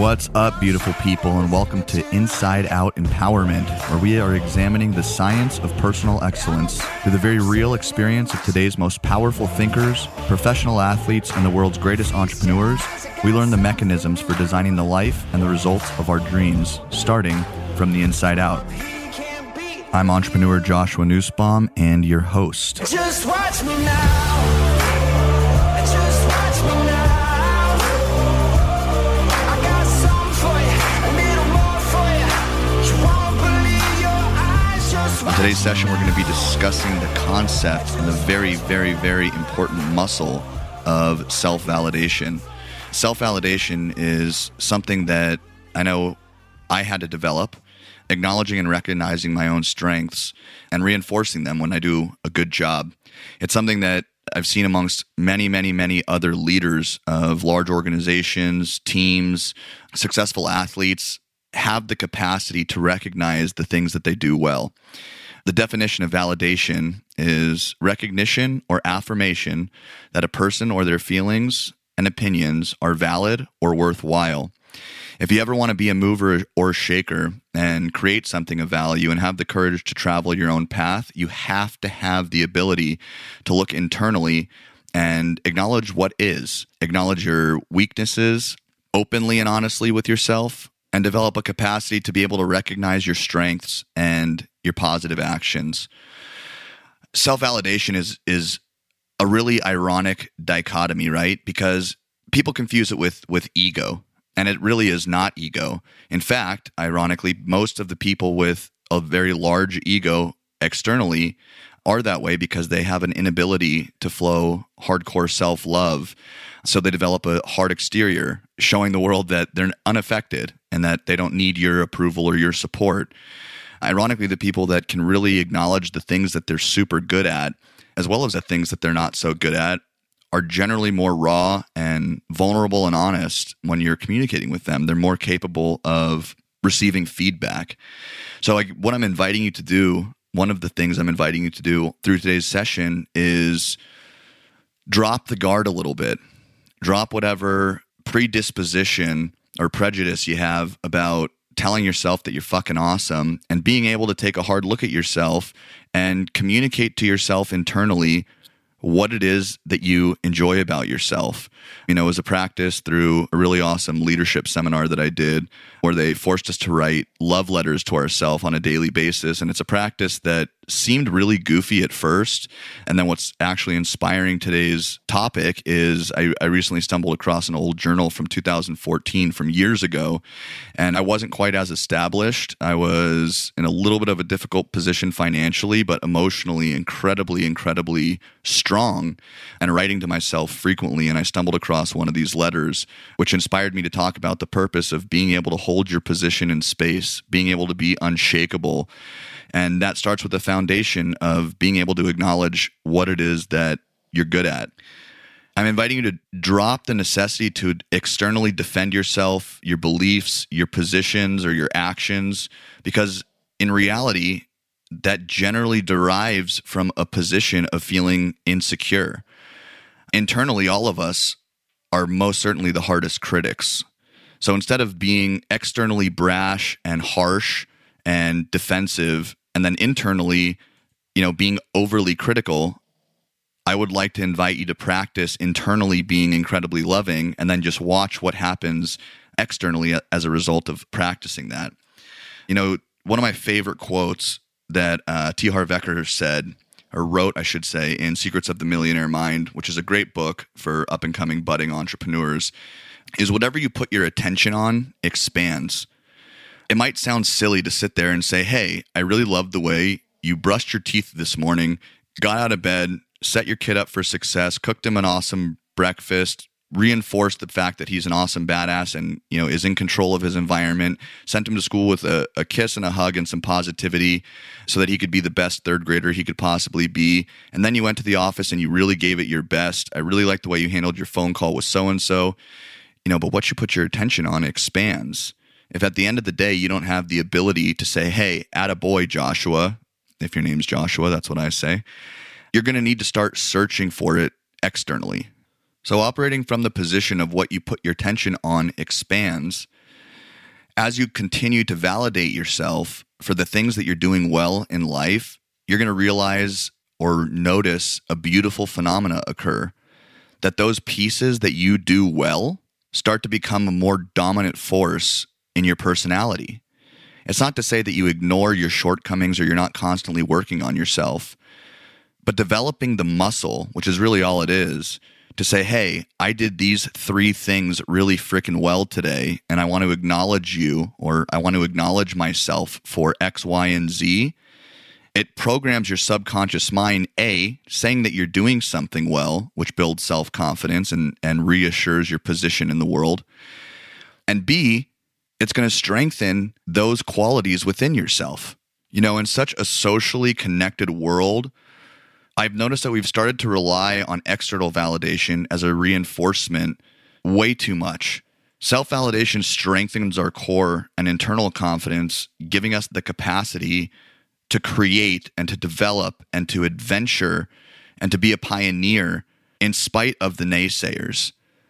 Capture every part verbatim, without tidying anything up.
What's up, beautiful people, and welcome to Inside Out Empowerment, where we are examining the science of personal excellence through the very real experience of today's most powerful thinkers, professional athletes, and the world's greatest entrepreneurs. We learn the mechanisms for designing the life and the results of our dreams, starting from the inside out. I'm entrepreneur Joshua Nussbaum and your host. Just watch me now. Just watch me now. I got something for you, a little more for you. You won't believe your eyes. Just watch. In today's session, we're going to be discussing the concept and the very, very, very important muscle of self-validation. Self-validation is something that I know I had to develop, acknowledging and recognizing my own strengths and reinforcing them when I do a good job. It's something that I've seen amongst many, many, many other leaders of large organizations, teams, successful athletes have the capacity to recognize the things that they do well. The definition of validation is recognition or affirmation that a person or their feelings and opinions are valid or worthwhile. If you ever want to be a mover or shaker and create something of value and have the courage to travel your own path, you have to have the ability to look internally and acknowledge what is, acknowledge your weaknesses openly and honestly with yourself, and develop a capacity to be able to recognize your strengths and your positive actions. Self-validation is is a really ironic dichotomy, right? Because people confuse it with with ego. And it really is not ego. In fact, ironically, most of the people with a very large ego externally are that way because they have an inability to flow hardcore self-love. So they develop a hard exterior, showing the world that they're unaffected and that they don't need your approval or your support. Ironically, the people that can really acknowledge the things that they're super good at, as well as the things that they're not so good at, are generally more raw and vulnerable and honest when you're communicating with them. They're more capable of receiving feedback. So like what I'm inviting you to do, one of the things I'm inviting you to do through today's session is drop the guard a little bit. Drop whatever predisposition or prejudice you have about telling yourself that you're fucking awesome and being able to take a hard look at yourself and communicate to yourself internally what it is that you enjoy about yourself. You know, it was a practice through a really awesome leadership seminar that I did where they forced us to write love letters to ourselves on a daily basis. And it's a practice that seemed really goofy at first. And then what's actually inspiring today's topic is I, I recently stumbled across an old journal from two thousand fourteen from years ago. And I wasn't quite as established. I was in a little bit of a difficult position financially, but emotionally incredibly, incredibly strong and writing to myself frequently. And I stumbled across one of these letters, which inspired me to talk about the purpose of being able to hold your position in space, being able to be unshakable. And that starts with the foundation of being able to acknowledge what it is that you're good at. I'm inviting you to drop the necessity to externally defend yourself, your beliefs, your positions, or your actions, because in reality, that generally derives from a position of feeling insecure. Internally, all of us are most certainly the hardest critics. So instead of being externally brash and harsh and defensive, and then internally, you know, being overly critical, I would like to invite you to practice internally being incredibly loving and then just watch what happens externally as a result of practicing that. You know, one of my favorite quotes that uh, T. Harv Eker said, or wrote, I should say, in Secrets of the Millionaire Mind, which is a great book for up-and-coming budding entrepreneurs, is whatever you put your attention on expands. It might sound silly to sit there and say, hey, I really love the way you brushed your teeth this morning, got out of bed, set your kid up for success, cooked him an awesome breakfast, reinforced the fact that he's an awesome badass and, you know, is in control of his environment, sent him to school with a, a kiss and a hug and some positivity so that he could be the best third grader he could possibly be. And then you went to the office and you really gave it your best. I really like the way you handled your phone call with so-and-so, you know, but what you put your attention on expands. If at the end of the day, you don't have the ability to say, hey, attaboy, Joshua, if your name's Joshua, that's what I say, you're going to need to start searching for it externally. So operating from the position of what you put your attention on expands, as you continue to validate yourself for the things that you're doing well in life, you're going to realize or notice a beautiful phenomena occur, that those pieces that you do well start to become a more dominant force in your personality. It's not to say that you ignore your shortcomings or you're not constantly working on yourself, but developing the muscle, which is really all it is, to say, hey, I did these three things really freaking well today, and I want to acknowledge you, or I want to acknowledge myself for X, Y, and Z. It programs your subconscious mind, A, saying that you're doing something well, which builds self-confidence and, and reassures your position in the world. And B, it's going to strengthen those qualities within yourself. You know, in such a socially connected world, I've noticed that we've started to rely on external validation as a reinforcement way too much. Self-validation strengthens our core and internal confidence, giving us the capacity to create and to develop and to adventure and to be a pioneer in spite of the naysayers.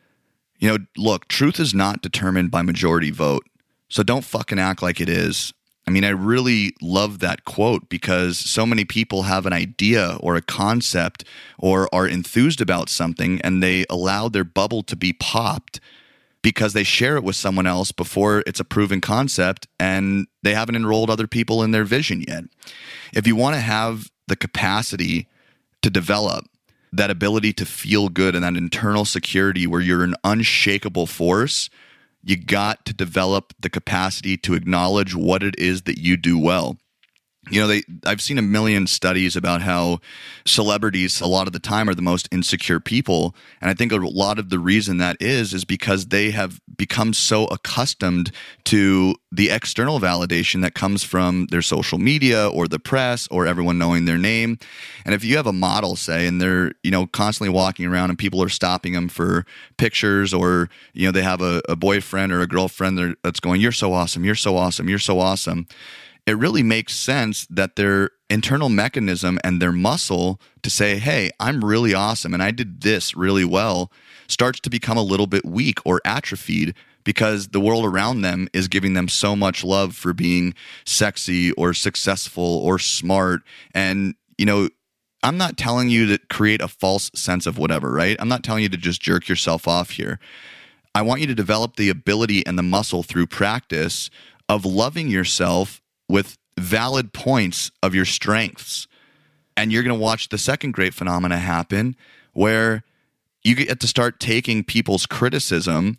You know, look, truth is not determined by majority vote, so don't fucking act like it is. I mean, I really love that quote because so many people have an idea or a concept or are enthused about something and they allow their bubble to be popped because they share it with someone else before it's a proven concept and they haven't enrolled other people in their vision yet. If you want to have the capacity to develop that ability to feel good and that internal security where you're an unshakable force, you got to develop the capacity to acknowledge what it is that you do well. You know, they I've seen a million studies about how celebrities a lot of the time are the most insecure people. And I think a lot of the reason that is, is because they have become so accustomed to the external validation that comes from their social media or the press or everyone knowing their name. And if you have a model, say, and they're, you know, constantly walking around and people are stopping them for pictures, or, you know, they have a, a boyfriend or a girlfriend that's going, "You're so awesome, you're so awesome, you're so awesome." It really makes sense that their internal mechanism and their muscle to say, hey, I'm really awesome and I did this really well, starts to become a little bit weak or atrophied because the world around them is giving them so much love for being sexy or successful or smart. And, you know, I'm not telling you to create a false sense of whatever, right? I'm not telling you to just jerk yourself off here. I want you to develop the ability and the muscle through practice of loving yourself with valid points of your strengths. And you're going to watch the second great phenomena happen where you get to start taking people's criticism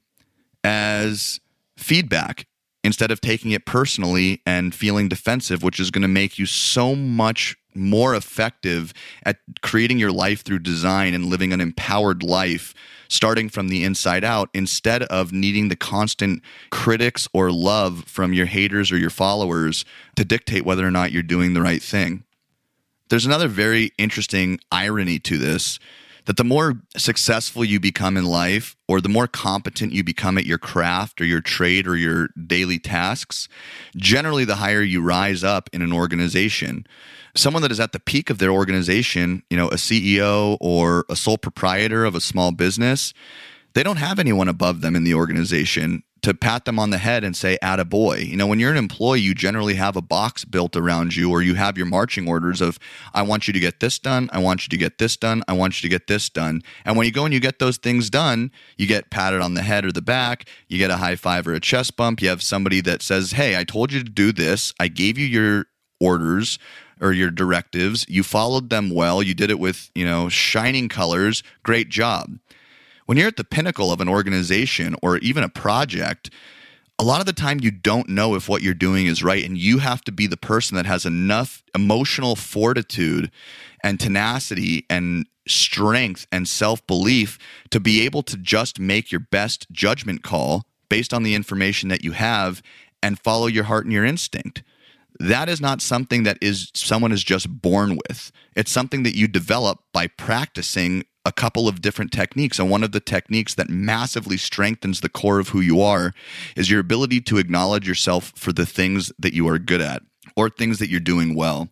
as feedback instead of taking it personally and feeling defensive, which is going to make you so much more effective at creating your life through design and living an empowered life starting from the inside out, instead of needing the constant critics or love from your haters or your followers to dictate whether or not you're doing the right thing. There's another very interesting irony to this, that the more successful you become in life, or the more competent you become at your craft or your trade or your daily tasks, generally the higher you rise up in an organization. Someone that is at the peak of their organization, you know, a C E O or a sole proprietor of a small business, they don't have anyone above them in the organization to pat them on the head and say, attaboy. You know, when you're an employee, you generally have a box built around you, or you have your marching orders of, I want you to get this done, I want you to get this done, I want you to get this done. And when you go and you get those things done, you get patted on the head or the back, you get a high five or a chest bump, you have somebody that says, hey, I told you to do this, I gave you your orders or your directives, you followed them well, you did it with, you know, shining colors, great job. When you're at the pinnacle of an organization or even a project, a lot of the time you don't know if what you're doing is right, and you have to be the person that has enough emotional fortitude and tenacity and strength and self-belief to be able to just make your best judgment call based on the information that you have and follow your heart and your instinct. That is not something that is someone is just born with. It's something that you develop by practicing a couple of different techniques. And one of the techniques that massively strengthens the core of who you are is your ability to acknowledge yourself for the things that you are good at or things that you're doing well.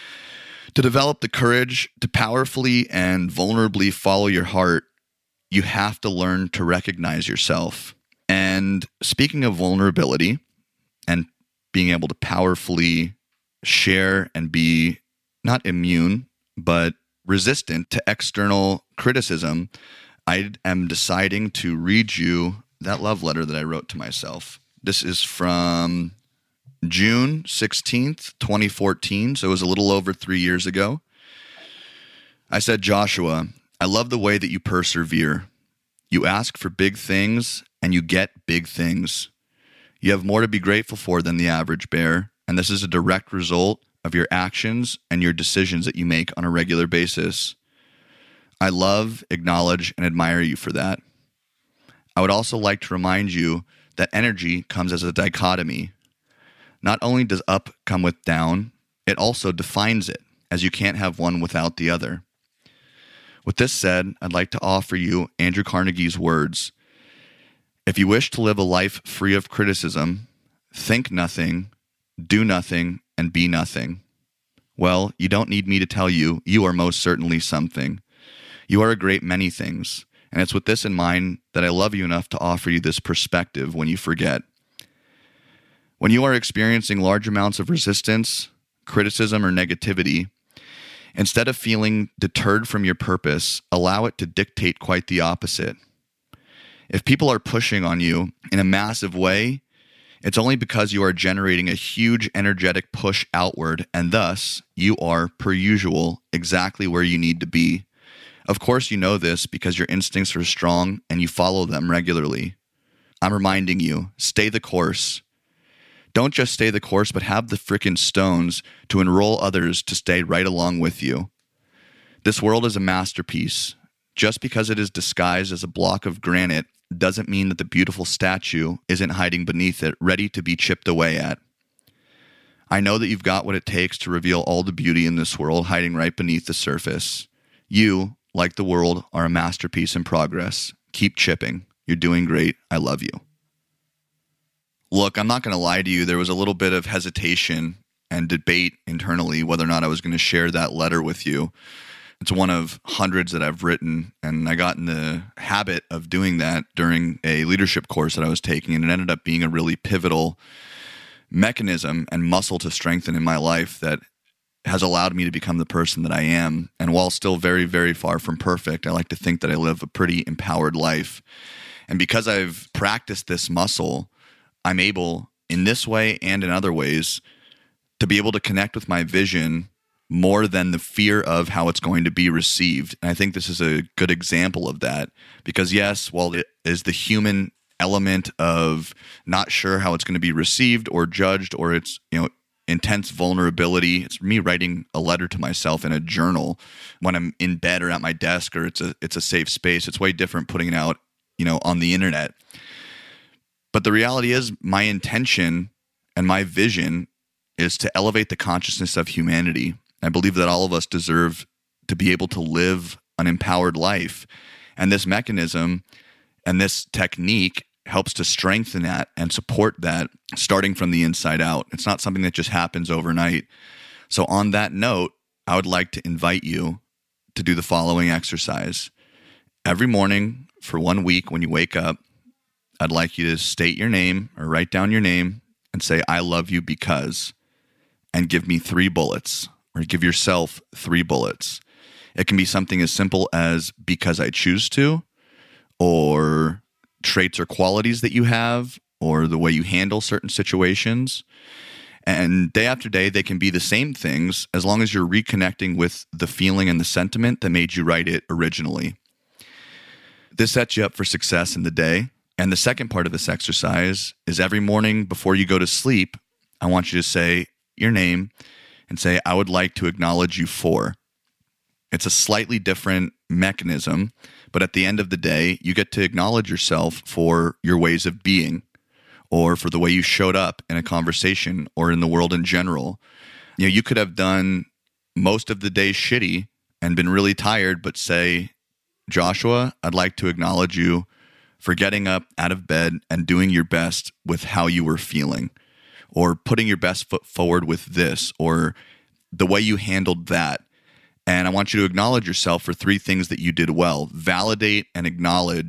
To develop the courage to powerfully and vulnerably follow your heart, you have to learn to recognize yourself. And speaking of vulnerability, and being able to powerfully share and be not immune, but resistant to external criticism, I am deciding to read you that love letter that I wrote to myself. This is from June sixteenth, twenty fourteen, so it was a little over three years ago. I said, Joshua, I love the way that you persevere. You ask for big things, and you get big things. You have more to be grateful for than the average bear, and this is a direct result of your actions and your decisions that you make on a regular basis. I love, acknowledge, and admire you for that. I would also like to remind you that energy comes as a dichotomy. Not only does up come with down, it also defines it, as you can't have one without the other. With this said, I'd like to offer you Andrew Carnegie's words. If you wish to live a life free of criticism, think nothing, do nothing, and be nothing. Well, you don't need me to tell you, you are most certainly something. You are a great many things, and it's with this in mind that I love you enough to offer you this perspective when you forget. When you are experiencing large amounts of resistance, criticism, or negativity, instead of feeling deterred from your purpose, allow it to dictate quite the opposite. If people are pushing on you in a massive way, it's only because you are generating a huge energetic push outward, and thus you are, per usual, exactly where you need to be. Of course you know this because your instincts are strong and you follow them regularly. I'm reminding you, stay the course. Don't just stay the course, but have the frickin' stones to enroll others to stay right along with you. This world is a masterpiece. Just because it is disguised as a block of granite doesn't mean that the beautiful statue isn't hiding beneath it, ready to be chipped away at. I know that you've got what it takes to reveal all the beauty in this world hiding right beneath the surface. You, like the world, are a masterpiece in progress. Keep chipping. You're doing great. I love you. Look, I'm not going to lie to you. There was a little bit of hesitation and debate internally whether or not I was going to share that letter with you. It's one of hundreds that I've written, and I got in the habit of doing that during a leadership course that I was taking, and it ended up being a really pivotal mechanism and muscle to strengthen in my life that has allowed me to become the person that I am. And while still very, very far from perfect, I like to think that I live a pretty empowered life. And because I've practiced this muscle, I'm able, in this way and in other ways, to be able to connect with my vision more than the fear of how it's going to be received. And I think this is a good example of that. Because yes, while it is the human element of not sure how it's going to be received or judged, or it's, you know, intense vulnerability. It's me writing a letter to myself in a journal when I'm in bed or at my desk, or it's a it's a safe space. It's way different putting it out, you know, on the internet. But the reality is, my intention and my vision is to elevate the consciousness of humanity. I believe that all of us deserve to be able to live an empowered life. And this mechanism and this technique helps to strengthen that and support that starting from the inside out. It's not something that just happens overnight. So on that note, I would like to invite you to do the following exercise. Every morning for one week when you wake up, I'd like you to state your name or write down your name and say, I love you because, and give me three bullets, or give yourself three bullets. It can be something as simple as because I choose to, or traits or qualities that you have, or the way you handle certain situations. And day after day, they can be the same things as long as you're reconnecting with the feeling and the sentiment that made you write it originally. This sets you up for success in the day. And the second part of this exercise is every morning before you go to sleep, I want you to say your name and say, I would like to acknowledge you for. It's a slightly different mechanism, but at the end of the day, you get to acknowledge yourself for your ways of being, or for the way you showed up in a conversation or in the world in general. You know, you could have done most of the day shitty and been really tired, but say, Joshua, I'd like to acknowledge you for getting up out of bed and doing your best with how you were feeling, or putting your best foot forward with this, or the way you handled that. And I want you to acknowledge yourself for three things that you did well. Validate and acknowledge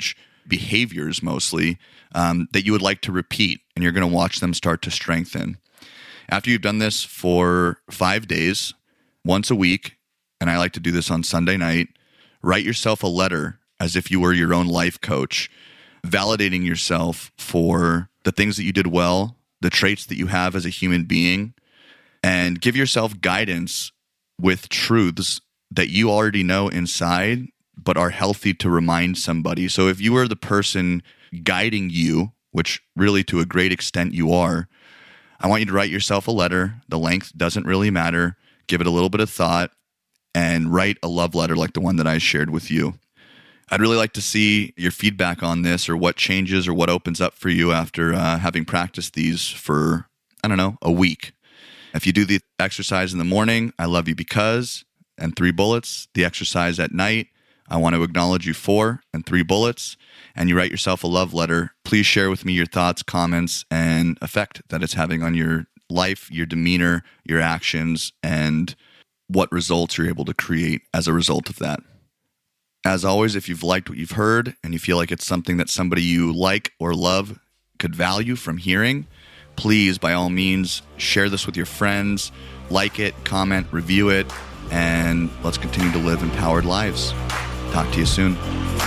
behaviors mostly um, that you would like to repeat, and you're going to watch them start to strengthen. After you've done this for five days, once a week, and I like to do this on Sunday night, write yourself a letter as if you were your own life coach, validating yourself for the things that you did well, the traits that you have as a human being, and give yourself guidance with truths that you already know inside, but are healthy to remind somebody. So if you are the person guiding you, which really to a great extent you are, I want you to write yourself a letter. The length doesn't really matter. Give it a little bit of thought and write a love letter like the one that I shared with you. I'd really like to see your feedback on this, or what changes or what opens up for you after uh, having practiced these for, I don't know, a week. If you do the exercise in the morning, I love you because, and three bullets. The exercise at night, I want to acknowledge you for, and three bullets. And you write yourself a love letter. Please share with me your thoughts, comments, and effect that it's having on your life, your demeanor, your actions, and what results you're able to create as a result of that. As always, if you've liked what you've heard and you feel like it's something that somebody you like or love could value from hearing, please, by all means, share this with your friends, like it, comment, review it, and let's continue to live empowered lives. Talk to you soon.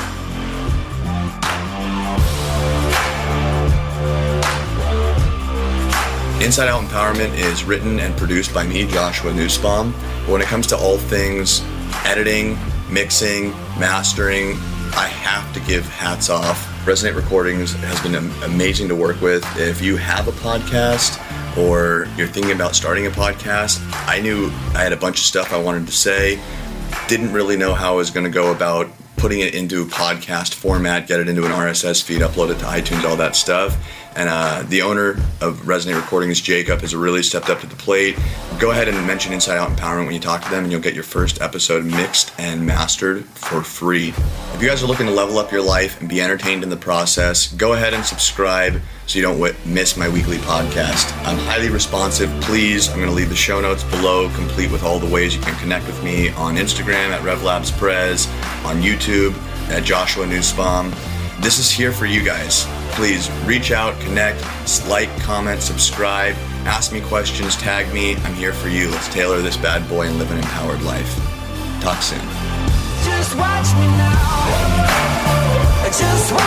Inside Out Empowerment is written and produced by me, Joshua Nussbaum. But when it comes to all things editing, mixing, mastering, I have to give hats off. Resonate Recordings has been amazing to work with. If you have a podcast or you're thinking about starting a podcast, I knew I had a bunch of stuff I wanted to say, didn't really know how I was going to go about putting it into podcast format, get it into an R S S feed, upload it to iTunes, all that stuff. And uh, the owner of Resonate Recordings, Jacob, has really stepped up to the plate. Go ahead and mention Inside Out Empowerment when you talk to them, and you'll get your first episode mixed and mastered for free. If you guys are looking to level up your life and be entertained in the process, go ahead and subscribe so you don't w- miss my weekly podcast. I'm highly responsive. Please, I'm going to leave the show notes below, complete with all the ways you can connect with me on Instagram at RevLabsPrez, on YouTube at Joshua Nussbaum. This is here for you guys. Please reach out, connect, like, comment, subscribe, ask me questions, tag me. I'm here for you. Let's tailor this bad boy and live an empowered life. Talk soon. Just watch me now. Just watch